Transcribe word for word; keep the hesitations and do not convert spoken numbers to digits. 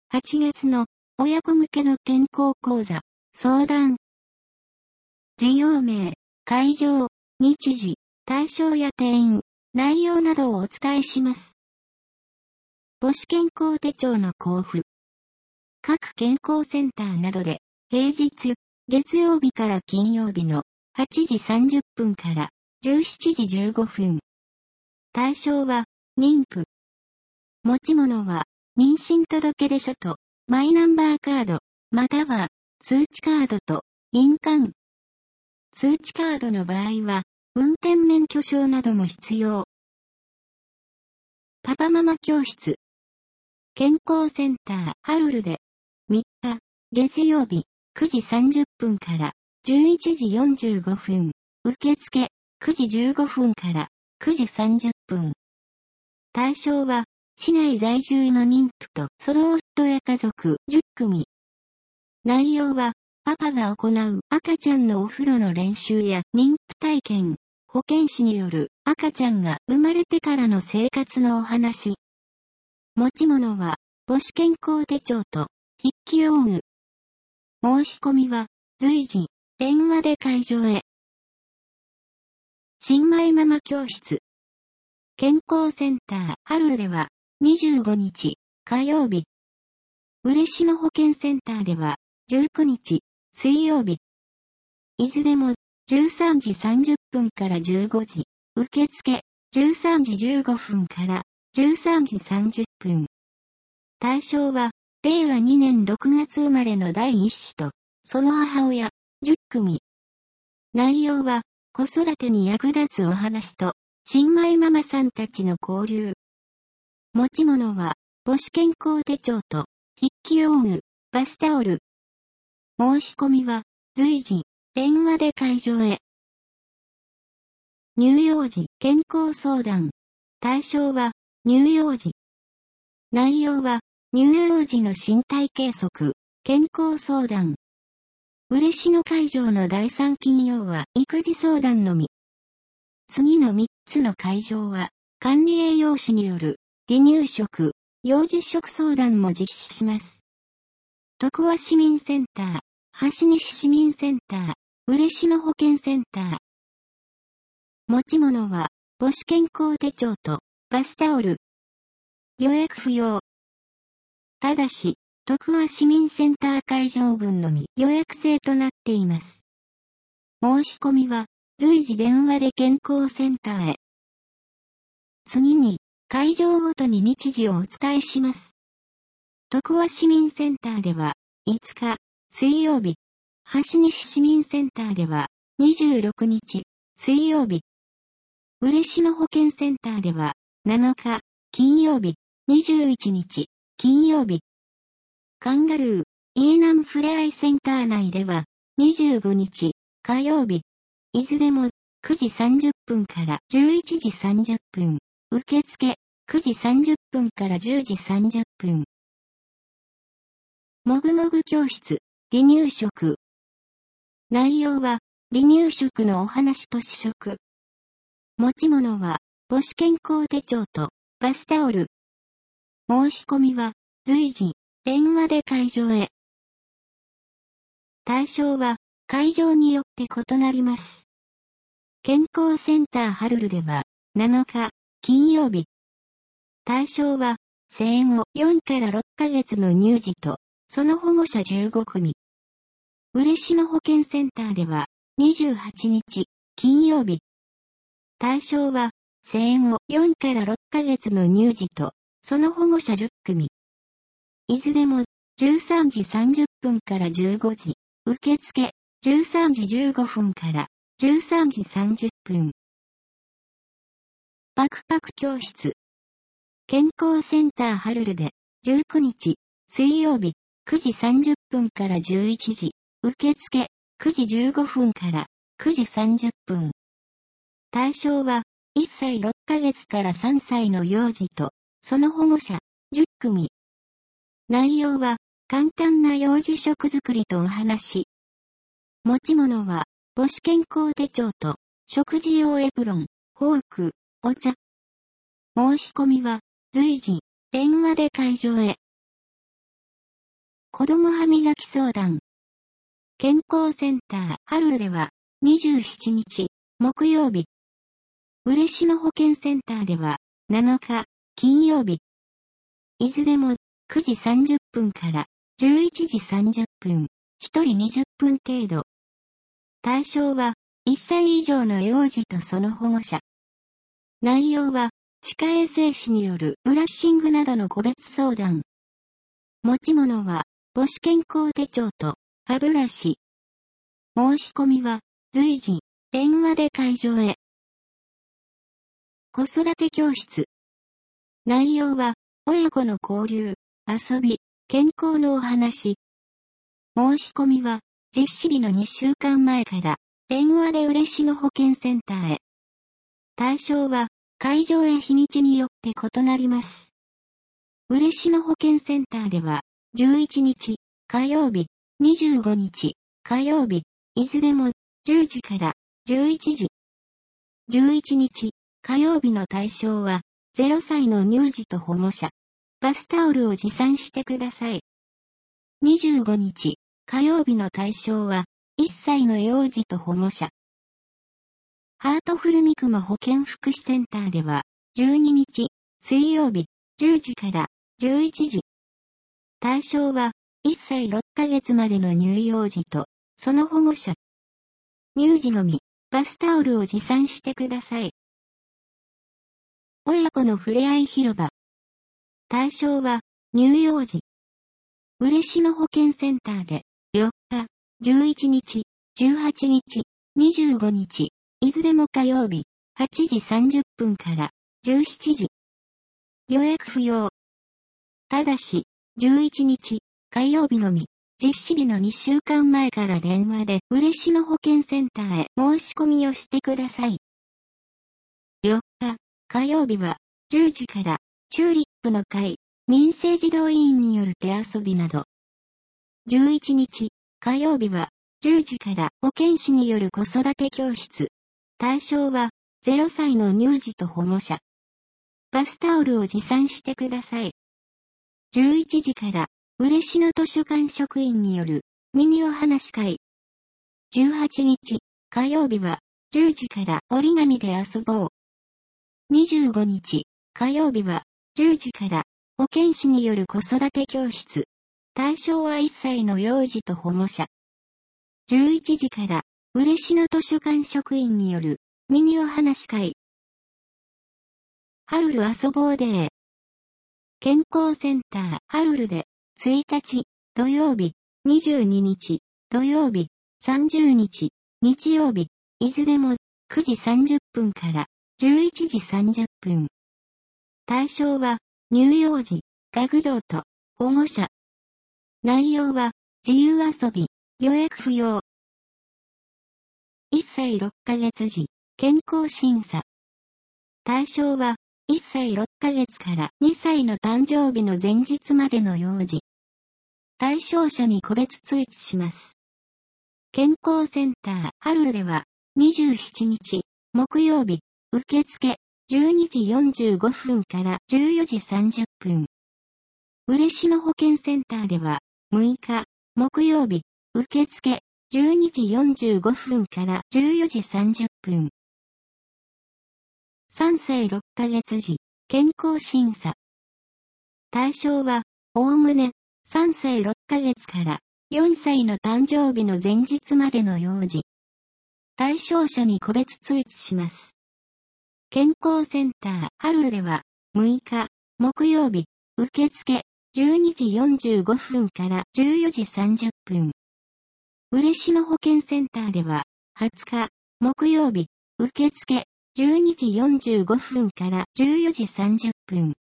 はちがつの親子向けの健康講座、相談。事業名、会場、日時、対象や定員、内容などをお伝えします。母子健康手帳の交付。各健康センターなどで、平日、月曜日から金曜日のはちじさんじゅっぷんからじゅうしちじじゅうごふん。対象は、妊婦。持ち物は、妊娠届出書と、マイナンバーカード、または、通知カードと、印鑑。通知カードの場合は、運転免許証なども必要。パパママ教室。健康センター、ハルルで、みっか、月曜日、くじさんじゅっぷんからじゅういちじよんじゅうごふん。受付、くじじゅうごふんからくじさんじゅっぷん。対象は、市内在住の妊婦とその夫や家族じゅっくみ。内容は、パパが行う赤ちゃんのお風呂の練習や妊婦体験、保健師による赤ちゃんが生まれてからの生活のお話。持ち物は母子健康手帳と筆記用具。申し込みは随時電話で会場へ。新米ママ教室。健康センターハルルではにじゅうごにち火曜日。嬉野保健センターではじゅうくにち水曜日。いずれもじゅうさんじさんじゅっぷんからじゅうごじ。受付じゅうさんじじゅうごふんからじゅうさんじさんじゅっぷん。対象はれいわにねんろくがつ生まれの第一子とその母親じゅっくみ。内容は子育てに役立つお話と新米ママさんたちの交流。持ち物は母子健康手帳と筆記用具、バスタオル。申し込みは随時電話で会場へ。乳幼児健康相談。対象は乳幼児。内容は乳幼児の身体計測、健康相談。嬉野会場のだいさん金曜は育児相談のみ。次のみっつの会場は管理栄養士による離乳食、幼児食相談も実施します。徳和市民センター、橋西市民センター、嬉野保健センター。持ち物は母子健康手帳とバスタオル。予約不要。ただし、徳和市民センター会場分のみ予約制となっています。申し込みは随時電話で健康センターへ。次に会場ごとに日時をお伝えします。徳和市民センターではいつか水曜日。橋西市民センターではにじゅうろくにち水曜日。嬉野保健センターではなのか金曜日。にじゅういちにち金曜日。カンガルー、イーナムふれあいセンター内ではにじゅうごにち火曜日。いずれもくじさんじゅっぷんからじゅういちじさんじゅっぷん。受付くじさんじゅっぷんからじゅうじさんじゅっぷん。もぐもぐ教室、離乳食。内容は離乳食のお話と試食。持ち物は母子健康手帳とバスタオル。申し込みは随時電話で会場へ。対象は会場によって異なります。健康センターハルルではなのか金曜日。対象は生後よんからろっかげつの乳児とその保護者じゅうごくみ。嬉野保健センターではにじゅうはちにち金曜日。対象は生後よんからろっかげつの乳児とその保護者じゅっくみ。いずれもじゅうさんじさんじゅっぷんからじゅうごじ。受付じゅうさんじじゅうごふんからじゅうさんじさんじゅっぷん。パクパク教室。健康センターハルルでじゅうくにち水曜日くじさんじゅっぷんからじゅういちじ。受付くじじゅうごふんからくじさんじゅっぷん。対象はいっさいろっかげつからさんさいの幼児とその保護者じゅっくみ。内容は簡単な幼児食作りとお話。持ち物は母子健康手帳と食事用エプロン、フォーク、お茶。申し込みは随時電話で会場へ。 子供歯磨き相談。健康センター、ハルルでは、にじゅうしちにち、木曜日。嬉野保健センターでは、なのか、金曜日。いずれも、くじさんじゅっぷんから、じゅういちじさんじゅっぷん、ひとりにじゅっぷん程度。対象は、いっさい以上の幼児とその保護者。内容は、歯科衛生士によるブラッシングなどの個別相談。持ち物は、母子健康手帳と歯ブラシ。申し込みは、随時、電話で会場へ。子育て教室。内容は、親子の交流、遊び、健康のお話。申し込みは、実施日のにしゅうかんまえから、電話で嬉野保健センターへ。対象は、会場や日にちによって異なります。嬉野保健センターでは、じゅういちにち、火曜日、にじゅうごにち、火曜日、いずれも、じゅうじからじゅういちじ。じゅういちにち、火曜日の対象は、ゼロさいの乳児と保護者。バスタオルを持参してください。にじゅうごにち、火曜日の対象は、いっさいの幼児と保護者。ハートフル三雲保健福祉センターでは、じゅうににち、水曜日、じゅうじからじゅういちじ。対象は、いっさいろっかげつまでの乳幼児と、その保護者。乳児のみ、バスタオルを持参してください。親子のふれあい広場。対象は、乳幼児。嬉野保健センターで、よっか、じゅういちにち、じゅうはちにち、にじゅうごにち、いずれも火曜日、はちじさんじゅっぷんからじゅうしちじ。予約不要。ただし、じゅういちにち、火曜日のみ、実施日のにしゅうかんまえから電話で嬉野保健センターへ申し込みをしてください。よっか、火曜日は、じゅうじから、チューリップの会、民生児童委員による手遊びなど。じゅういちにち、火曜日は、じゅうじから保健師による子育て教室。対象は、ゼロさいの乳児と保護者。バスタオルを持参してください。じゅういちじから、嬉野図書館職員による、ミニお話会。じゅうはちにち、火曜日は、じゅうじから折り紙で遊ぼう。にじゅうごにち、火曜日は、じゅうじから、保健師による子育て教室。対象はいっさいの幼児と保護者。じゅういちじから、嬉野図書館職員による、ミニお話会。ハルル遊ぼうデー。健康センター、ハルルで、ついたち、土曜日、にじゅうににち、土曜日、さんじゅうにち、日曜日、いずれも、くじさんじゅっぷんから、じゅういちじさんじゅっぷん。対象は、乳幼児、学童と、保護者。内容は、自由遊び、予約不要。いっさいろっかげつ児、健康審査。対象は、いっさいろっかげつからにさいの誕生日の前日までの幼児。対象者に個別通知します。健康センター、ハルルでは、にじゅうしちにち、木曜日、受付、じゅうにじよんじゅうごふんからじゅうよじさんじゅっぷん。嬉野保健センターでは、むいか、木曜日、受付、じゅうにじよんじゅうごふんからじゅうよじさんじゅっぷん。さんさいろっかげつ児、健康審査。対象は、おおむね、さんさいろっかげつからよんさいの誕生日の前日までの幼児。対象者に個別通知します。健康センター、ハルルでは、むいか、木曜日、受付、じゅうにじよんじゅうごふんからじゅうよじさんじゅっぷん。嬉野保健センターでは、はつか、木曜日、受付、じゅうにじよんじゅうごふんからじゅうよじさんじゅっぷん。